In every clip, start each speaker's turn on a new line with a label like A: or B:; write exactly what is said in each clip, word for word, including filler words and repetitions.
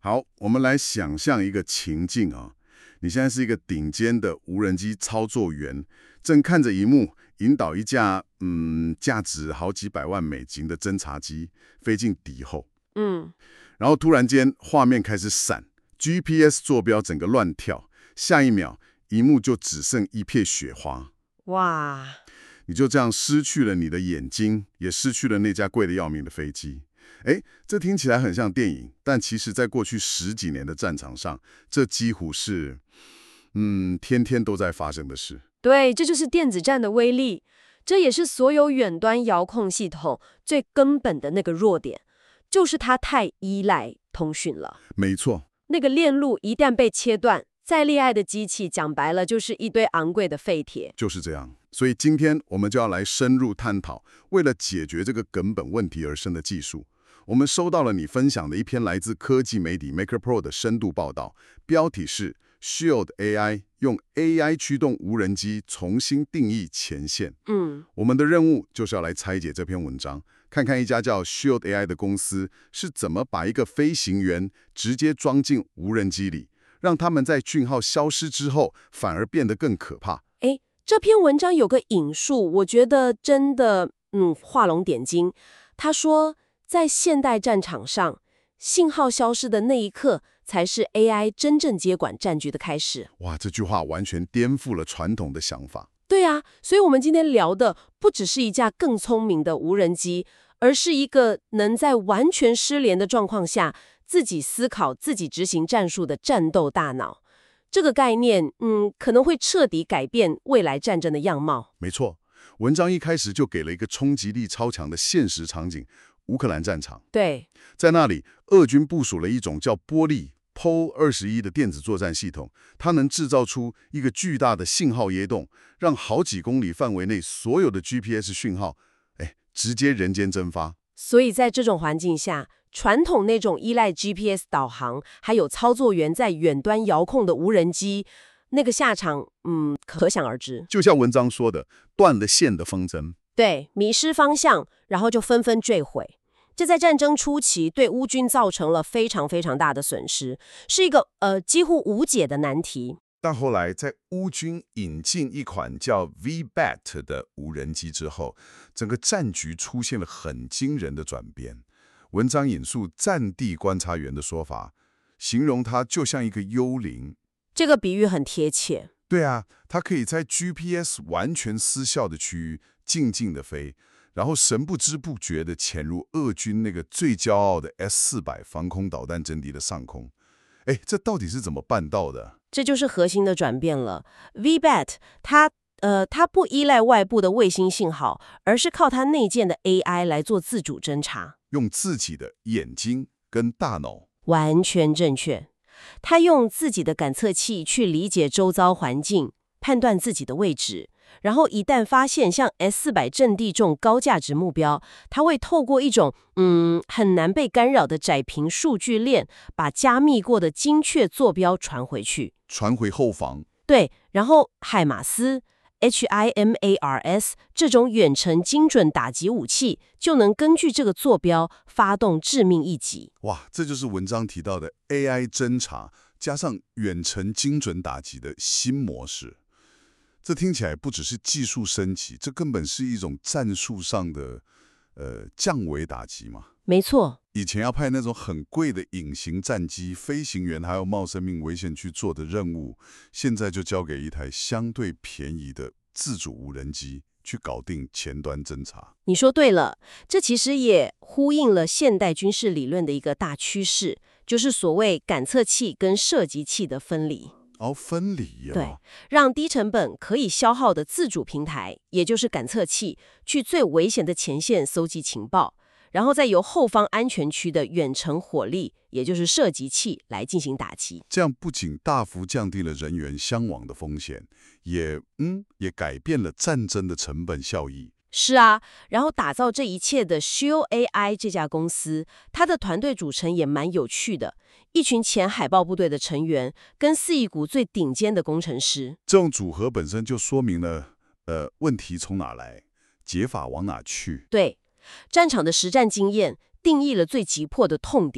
A: 好，我们来想象一个情境啊，你现在是一个顶尖的无人机操作员，正看着荧幕引导一架嗯价值好几百万美金的侦察机飞进敌后，
B: 嗯，
A: 然后突然间画面开始闪，G P S 坐标整个乱跳，下一秒荧幕就只剩一片雪花，
B: 哇，
A: 你就这样失去了你的眼睛，也失去了那架贵得要命的飞机。哎，这听起来很像电影，但其实在过去十几年的战场上，这几乎是，嗯，天天都在发生的事。
B: 对，这就是电子战的威力，这也是所有远端遥控系统最根本的那个弱点，就是它太依赖通讯了。
A: 没错，
B: 那个链路一旦被切断，再厉害的机器，讲白了就是一堆昂贵的废铁。
A: 就是这样。所以今天我们就要来深入探讨，为了解决这个根本问题而生的技术。我们收到了你分享的一篇来自科技媒体 MakerPro 的深度报道，标题是 Shield A I 用 A I 驱动无人机重新定义前线。
B: 嗯，
A: 我们的任务就是要来拆解这篇文章，看看一家叫 Shield A I 的公司是怎么把一个飞行员直接装进无人机里，让他们在讯号消失之后反而变得更可怕。
B: 诶，这篇文章有个引述，我觉得真的，嗯，画龙点睛。他说，在现代战场上，信号消失的那一刻，才是 A I 真正接管战局的开始。
A: 哇，这句话完全颠覆了传统的想法。
B: 对啊，所以我们今天聊的不只是一架更聪明的无人机，而是一个能在完全失联的状况下自己思考、自己执行战术的战斗大脑。这个概念，嗯，可能会彻底改变未来战争的样貌。
A: 没错，文章一开始就给了一个冲击力超强的现实场景——乌克兰战场。
B: 对，
A: 在那里，俄军部署了一种叫波利 P O 二十一的电子作战系统，它能制造出一个巨大的信号堎洞，让好几公里范围内所有的 G P S 讯号，哎，直接人间蒸发。
B: 所以在这种环境下，传统那种依赖 G P S 导航，还有操作员在远端遥控的无人机，那个下场，嗯，可想而知。
A: 就像文章说的，断了线的风筝。
B: 对，迷失方向，然后就纷纷坠毁。这在战争初期对乌军造成了非常非常大的损失，是一个呃几乎无解的难题。
C: 但后来在乌军引进一款叫 V BAT 的无人机之后，整个战局出现了很惊人的转变。文章引述战地观察员的说法，形容它就像一个幽灵。
B: 这个比喻很贴切。
C: 对啊，它可以在 G P S 完全失效的区域静静地飞，然后神不知不觉地潜入俄军那个最骄傲的 S 四百防空导弹阵地的上空。哎，这到底是怎么办到的？
B: 这就是核心的转变了。V BAT 它呃它不依赖外部的卫星信号，而是靠它内建的 A I 来做自主侦察。
C: 用自己的眼睛跟大脑。
B: 完全正确。它用自己的感测器去理解周遭环境，判断自己的位置，然后一旦发现像 S 四百阵地这种高价值目标，它会透过一种嗯很难被干扰的窄频数据链，把加密过的精确坐标传回去，
C: 传回后方。
B: 对，然后海马斯 H I M A R S 这种远程精准打击武器，就能根据这个坐标发动致命一击。
C: 哇，这就是文章提到的 A I 侦察加上远程精准打击的新模式。这听起来不只是技术升级，这根本是一种战术上的呃降维打击嘛。
B: 没错，
C: 以前要派那种很贵的隐形战机，飞行员还要冒生命危险去做的任务，现在就交给一台相对便宜的自主无人机去搞定前端侦察。
B: 你说对了，这其实也呼应了现代军事理论的一个大趋势，就是所谓感测器跟射击器的分离。
C: 哦，分离呀、啊。
B: 对，让低成本可以消耗的自主平台，也就是感测器，去最危险的前线搜集情报，然后再由后方安全区的远程火力，也就是射击器来进行打击。
C: 这样不仅大幅降低了人员伤亡的风险，也嗯也改变了战争的成本效益。
B: 是啊，然后打造这一切的 Shield A I 这家公司，它的团队组成也蛮有趣的，一群前海豹部队的成员跟四一股最顶尖的工程师。
C: 这种组合本身就说明了，呃，问题从哪来，解法往哪去。
B: 对，战场的实战经验定义了最急迫的痛点，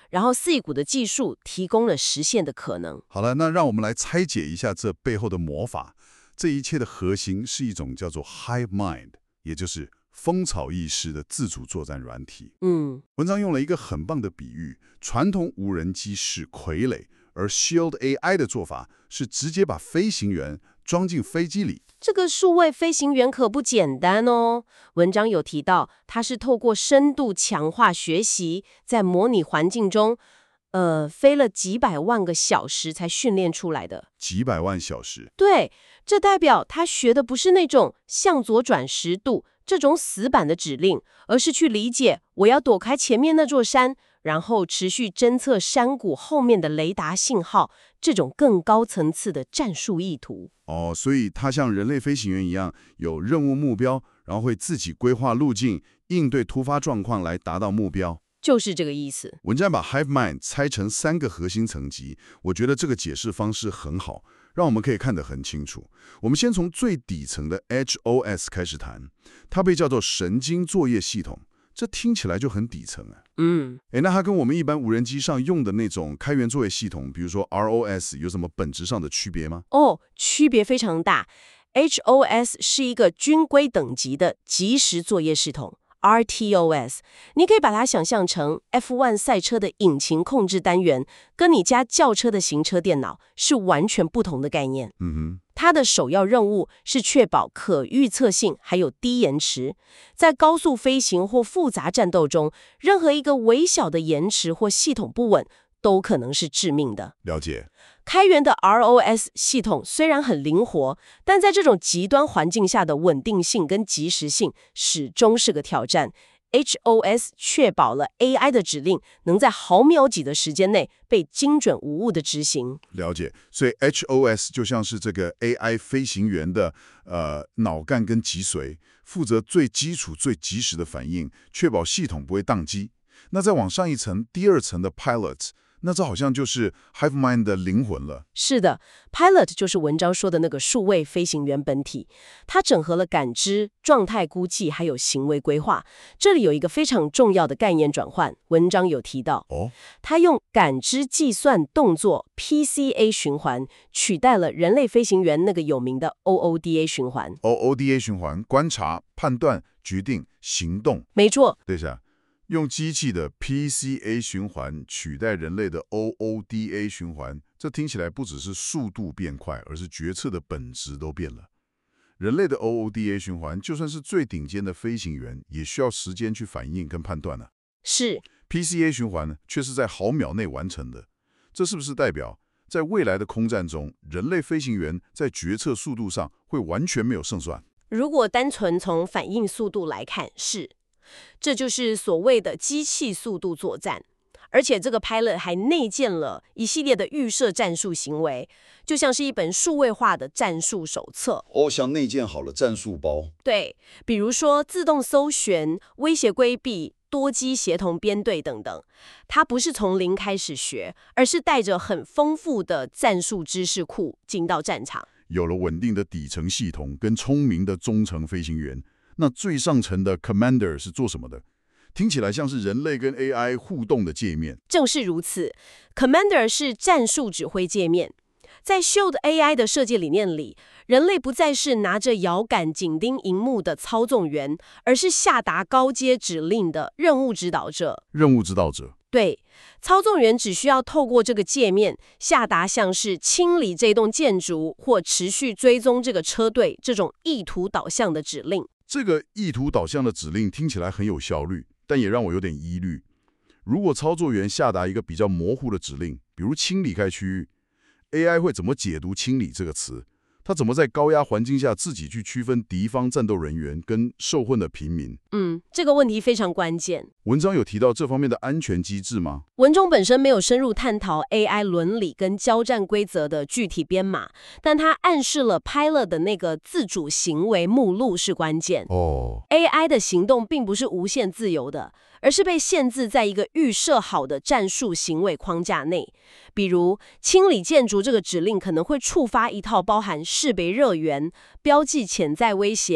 B: 然后 C 股的技术提供了实现的可能。
C: 好了，那让我们来拆解一下这背后的魔法。这一切的核心是一种叫做 Hive Mind， 也就是蜂巢意识的自主作战软体。
B: 嗯，
C: 文章用了一个很棒的比喻，传统无人机是傀儡，而 Shield A I 的做法是直接把飞行员装进飞机里。
B: 这个数位飞行员可不简单哦。文章有提到，它是透过深度强化学习，在模拟环境中，呃，飞了几百万个小时才训练出来的。
C: 几百万小时。
B: 对，这代表他学的不是那种向左转十度这种死板的指令，而是去理解我要躲开前面那座山，然后持续侦测山谷后面的雷达信号，这种更高层次的战术意图。
C: 哦，所以它像人类飞行员一样，有任务目标，然后会自己规划路径，应对突发状况来达到目标。
B: 就是这个意思。
C: 文章把 Hive Mind 拆成三个核心层级，我觉得这个解释方式很好，让我们可以看得很清楚。我们先从最底层的 H O S 开始谈，它被叫做神经作业系统，这听起来就很底层啊。
B: 嗯，
C: 诶，那它跟我们一般无人机上用的那种开源作业系统，比如说 R O S， 有什么本质上的区别吗？
B: 哦，区别非常大。H O S 是一个军规等级的即时作业系统。R T O S， 你可以把它想象成 F 一 赛车的引擎控制单元，跟你家轿车的行车电脑是完全不同的概念。
C: 嗯哼，
B: 它的首要任务是确保可预测性还有低延迟。在高速飞行或复杂战斗中，任何一个微小的延迟或系统不稳都可能是致命的。
C: 了解。
B: 开源的 R O S 系统虽然很灵活，但在这种极端环境下的稳定性跟及时性始终是个挑战。H O S 确保了 A I 的指令能在毫秒几的时间内被精准无误的执行。
C: 了解，所以 H O S 就像是这个 A I 飞行员的呃脑干跟脊髓，负责最基础、最及时的反应，确保系统不会宕机。那再往上一层，第二层的 Pilot， 那这好像就是 Hive Mind 的灵魂了。
B: 是的 ，Pilot 就是文章说的那个数位飞行员本体，它整合了感知、状态估计还有行为规划。这里有一个非常重要的概念转换，文章有提到，
C: 哦，
B: 它用感知计算动作 P C A 循环取代了人类飞行员那个有名的 O O D A 循环。
C: O O D A 循环，观察、判断、决定、行动。
B: 没错，
C: 对一下。用机器的 P C A 循环取代人类的 O O D A 循环，这听起来不只是速度变快，而是决策的本质都变了。人类的 O O D A 循环，就算是最顶尖的飞行员，也需要时间去反应跟判断呢、啊。
B: 是
C: P C A 循环呢，却是在毫秒内完成的。这是不是代表，在未来的空战中，人类飞行员在决策速度上会完全没有胜算？
B: 如果单纯从反应速度来看，是。这就是所谓的机器速度作战，而且这个 Pilot 还内建了一系列的预设战术行为，就像是一本数位化的战术手册。
D: 哦，像内建好了战术包。
B: 对，比如说自动搜寻、威胁规避、多机协同编队等等。它不是从零开始学，而是带着很丰富的战术知识库进到战场。
C: 有了稳定的底层系统跟聪明的中层飞行员，那最上层的 Commander 是做什么的？听起来像是人类跟 A I 互动的界面。
B: 正是如此 ，Commander 是战术指挥界面。在 Shield A I 的设计理念里，人类不再是拿着遥感紧盯荧幕的操纵员，而是下达高阶指令的任务指导者。
C: 任务指导者。
B: 对，操纵员只需要透过这个界面下达像是清理这栋建筑或持续追踪这个车队这种意图导向的指令。
C: 这个意图导向的指令听起来很有效率，但也让我有点疑虑。如果操作员下达一个比较模糊的指令，比如清理开区域， A I 会怎么解读清理这个词？它怎么在高压环境下自己去区分敌方战斗人员跟受困的平民？
B: 嗯，这个问题非常关键。
C: 文章有提到这方面的安全机制吗？
B: 文中本身没有深入探讨 A I 伦理跟交战规则的具体编码，但它暗示了 Pilot 的那个自主行为目录是关键。
C: 哦
B: A I 的行动并不是无限自由的，而是被限制在一个预设好的战术行为框架内。比如，清理建筑这个指令可能会触发一套包含识别热源、标记潜在威胁、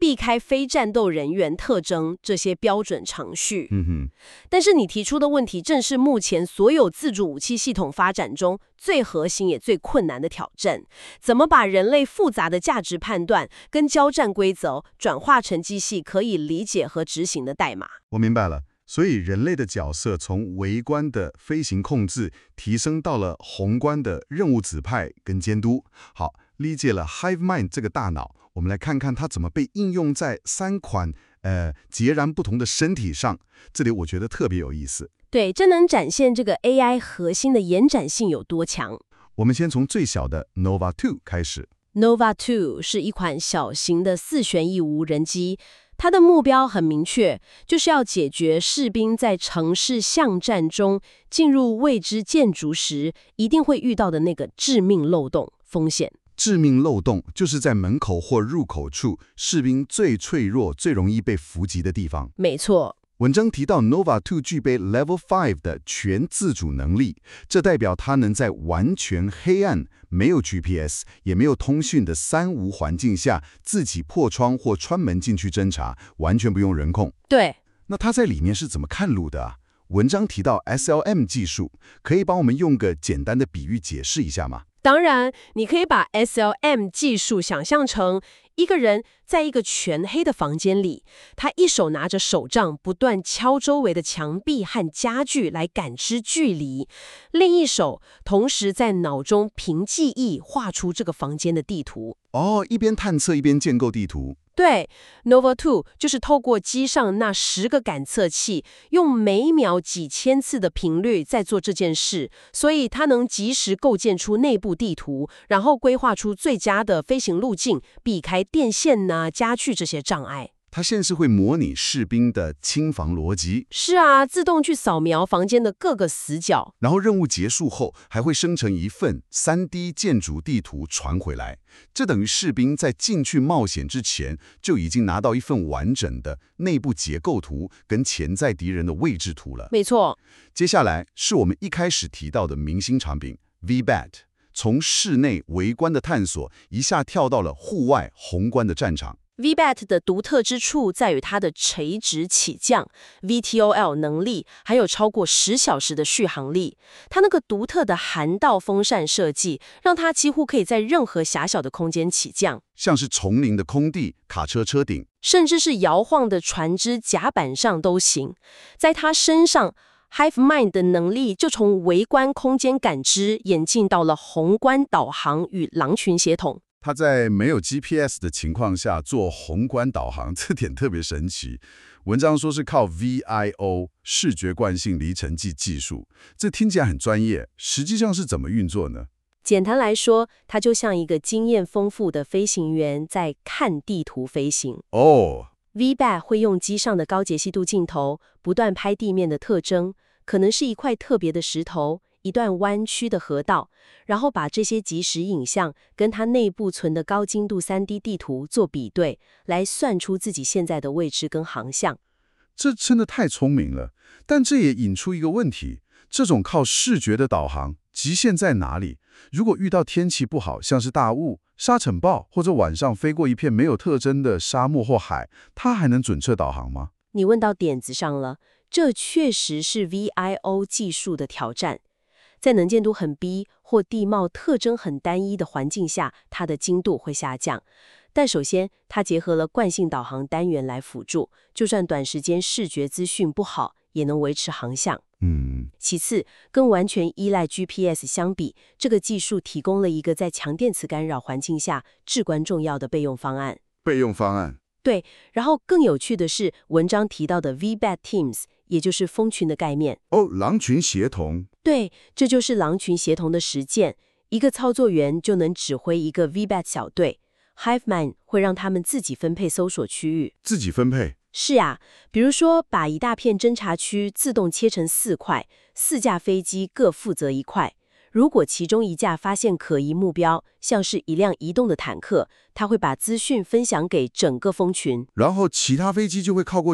B: 避开非战斗人员特征这些标准程序。
C: 嗯哼，
B: 但是你提出的问题正是目前所有自主武器系统发展中最核心也最困难的挑战：怎么把人类复杂的价值判断跟交战规则转化成机器可以理解和执行的代码？
C: 我明白了。所以人类的角色从微观的飞行控制提升到了宏观的任务指派跟监督。好，理解了 HiveMind 这个大脑，我们来看看它怎么被应用在三款呃截然不同的身体上。这里我觉得特别有意思。
B: 对，这能展现这个 A I 核心的延展性有多强。
C: 我们先从最小的 Nova 二开始。
B: Nova 二是一款小型的四旋翼无人机，它的目标很明确，就是要解决士兵在城市巷战中进入未知建筑时一定会遇到的那个致命漏洞风险。
C: 致命漏洞就是在门口或入口处，士兵最脆弱、最容易被伏击的地方。
B: 没错。
C: 文章提到 Nova 二具备 Level 五的全自主能力，这代表它能在完全黑暗、没有 G P S 也没有通讯的三无环境下，自己破窗或穿门进去侦查，完全不用人控。
B: 对。
C: 那它在里面是怎么看路的啊？文章提到 S L M 技术，可以帮我们用个简单的比喻解释一下吗？
B: 当然，你可以把 S L M 技术想象成一个人在一个全黑的房间里，他一手拿着手杖，不断敲周围的墙壁和家具来感知距离，另一手同时在脑中凭记忆画出这个房间的地图。
C: 哦，一边探测一边建构地图。
B: 对 ，Nova 二就是透过机上那十个感测器，用每秒几千次的频率在做这件事，所以它能及时构建出内部地图，然后规划出最佳的飞行路径，避开电线呐、家具这些障碍。
C: 它现是会模拟士兵的清防逻辑。
B: 是啊，自动去扫描房间的各个死角，
C: 然后任务结束后，还会生成一份 三 D 建筑地图传回来。这等于士兵在进去冒险之前，就已经拿到一份完整的内部结构图跟潜在敌人的位置图了。
B: 没错。
C: 接下来是我们一开始提到的明星产品 V BAT， 从室内微观的探索，一下跳到了户外宏观的战场。
B: V BAT 的独特之处在于它的垂直起降 V T O L 能力，还有超过十小时的续航力。它那个独特的涵道风扇设计，让它几乎可以在任何狭小的空间起降，
C: 像是丛林的空地、卡车车顶，
B: 甚至是摇晃的船只甲板上都行。在它身上，HiveMind 的能力就从微观空间感知演进到了宏观导航与狼群协同。
C: 它在没有 G P S 的情况下做宏观导航，这点特别神奇。文章说是靠 V I O 视觉惯性离尘器技术，这听起来很专业，实际上是怎么运作呢？
B: 简单来说，它就像一个经验丰富的飞行员在看地图飞行。
C: 哦、
B: V BAT 会用机上的高解析度镜头不断拍地面的特征，可能是一块特别的石头，一段弯曲的河道，然后把这些即时影像跟它内部存的高精度 三 D 地图做比对，来算出自己现在的位置跟航向。
C: 这真的太聪明了，但这也引出一个问题，这种靠视觉的导航极限在哪里？如果遇到天气不好，像是大雾、沙尘暴，或者晚上飞过一片没有特征的沙漠或海，它还能准确导航吗？
B: 你问到点子上了，这确实是 V I O 技术的挑战。在能见度很低或地貌特征很单一的环境下，它的精度会下降。但首先，它结合了惯性导航单元来辅助，就算短时间视觉资讯不好，也能维持航向。
C: 嗯。
B: 其次，跟完全依赖 G P S 相比，这个技术提供了一个在强电磁干扰环境下至关重要的备用方案。
C: 备用方案。
B: 对，然后更有趣的是，文章提到的 V BAT Teams， 也就是蜂群的概念。
C: 哦，狼群协同。
B: 对，这就是狼群协同的实践。一个操作员就能指挥一个 V BAT 小队 ，HiveMind 会让他们自己分配搜索区域。
C: 自己分配？
B: 是啊，比如说把一大片侦察区自动切成四块，四架飞机各负责一块。如果其中一架发现可疑目标，像是一辆移动的坦克，它会把资讯分享给整个蜂群，
C: 然后其他飞机就会靠过去。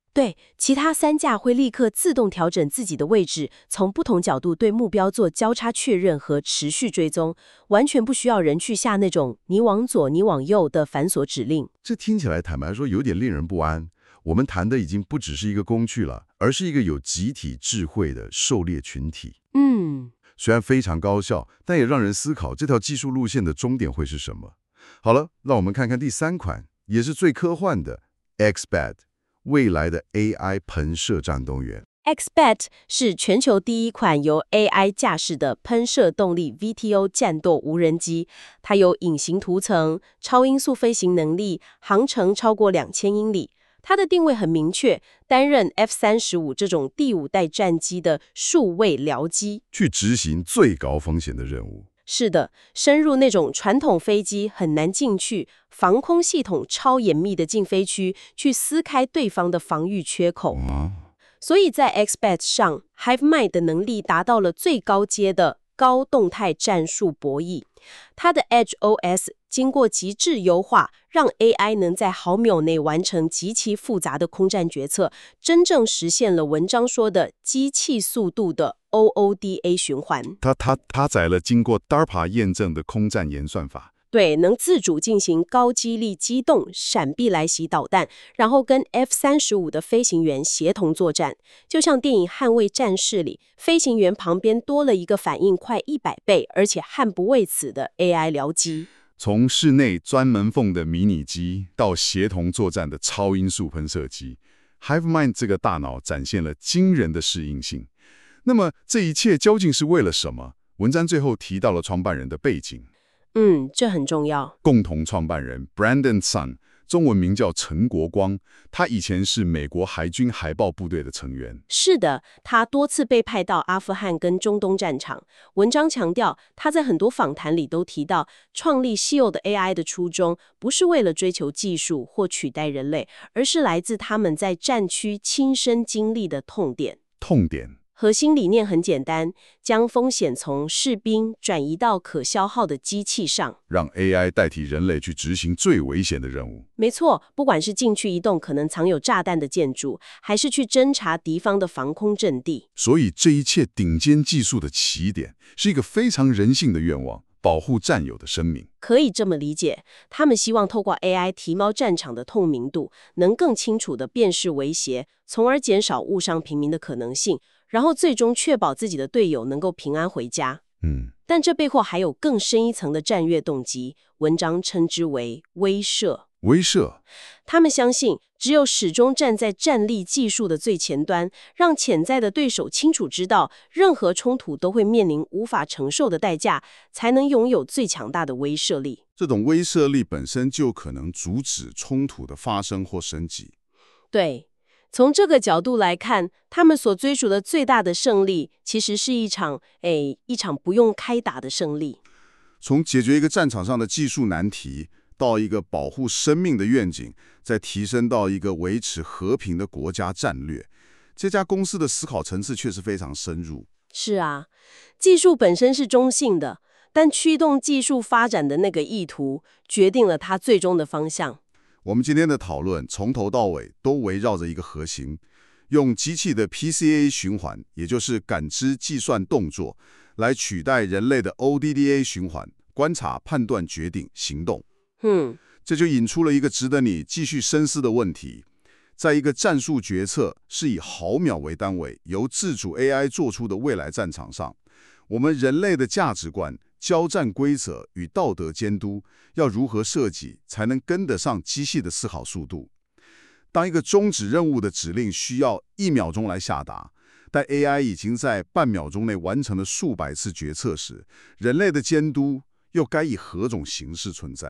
B: 对，其他三架会立刻自动调整自己的位置，从不同角度对目标做交叉确认和持续追踪，完全不需要人去下那种你往左你往右的繁琐指令。
C: 这听起来坦白说有点令人不安。我们谈的已经不只是一个工具了，而是一个有集体智慧的狩猎群体。
B: 嗯，
C: 虽然非常高效，但也让人思考这条技术路线的终点会是什么。好了，让我们看看第三款，也是最科幻的 X B A T， 未来的 A I 喷射战斗员。
B: X B A T 是全球第一款由 A I 驾驶的喷射动力 V T O 战斗无人机，它有隐形涂层、超音速飞行能力，航程超过两千英里。它的定位很明确，担任 F 三十五这种第五代战机的数位僚机，
C: 去执行最高风险的任务。
B: 是的，深入那种传统飞机很难进去、防空系统超严密的禁飞区，去撕开对方的防御缺口。
C: 啊，
B: 所以在 X B A T 上 ，HiveMind 的能力达到了最高阶的高动态战术博弈。它的 Edge O S 经过极致优化，让 A I 能在毫秒内完成极其复杂的空战决策，真正实现了文章说的机器速度的 O O D A 循环。
C: 它它搭载了经过 DARPA 验证的空战演算法。
B: 对，能自主进行高激励机动、闪避来袭导弹，然后跟 F 三十五的飞行员协同作战，就像电影《捍卫战士》里，飞行员旁边多了一个反应快一百倍，而且悍不畏死的 A I 僚机。
C: 从室内专门缝的迷你机到协同作战的超音速喷射机 ，HiveMind 这个大脑展现了惊人的适应性。那么这一切究竟是为了什么？文章最后提到了创办人的背景。
B: 嗯，这很重要。
C: 共同创办人 Brandon Sun， 中文名叫陈国光，他以前是美国海军海豹部队的成员。
B: 是的，他多次被派到阿富汗跟中东战场。文章强调，他在很多访谈里都提到，创立稀有的 A I 的初衷不是为了追求技术或取代人类，而是来自他们在战区亲身经历的痛点。
C: 痛点。
B: 核心理念很简单，将风险从士兵转移到可消耗的机器上，
C: 让 A I 代替人类去执行最危险的任务。
B: 没错，不管是进去一栋可能藏有炸弹的建筑，还是去侦察敌方的防空阵地。
C: 所以这一切顶尖技术的起点是一个非常人性的愿望，保护战友的生命。
B: 可以这么理解，他们希望透过 A I 提高战场的透明度，能更清楚地辨识威胁，从而减少误伤平民的可能性，然后最终确保自己的队友能够平安回家。
C: 嗯，
B: 但这背后还有更深一层的战略动机，文章称之为威慑。
C: 威慑。
B: 他们相信，只有始终站在战力技术的最前端，让潜在的对手清楚知道，任何冲突都会面临无法承受的代价，才能拥有最强大的威慑力。
A: 这种威慑力本身就可能阻止冲突的发生或升级。
B: 对。从这个角度来看，他们所追逐的最大的胜利，其实是一场，诶，一场不用开打的胜利。
A: 从解决一个战场上的技术难题，到一个保护生命的愿景，再提升到一个维持和平的国家战略，这家公司的思考层次确实非常深入。
B: 是啊，技术本身是中性的，但驱动技术发展的那个意图，决定了它最终的方向。
A: 我们今天的讨论从头到尾都围绕着一个核心，用机器的 P C A 循环，也就是感知、计算、动作，来取代人类的 O D D A 循环，观察、判断、决定、行动。
B: 嗯，
A: 这就引出了一个值得你继续深思的问题。在一个战术决策是以毫秒为单位，由自主 A I 做出的未来战场上，我们人类的价值观、交战规则与道德监督要如何设计，才能跟得上机器的思考速度？当一个终止任务的指令需要一秒钟来下达，但 A I 已经在半秒钟内完成了数百次决策时，人类的监督又该以何种形式存在？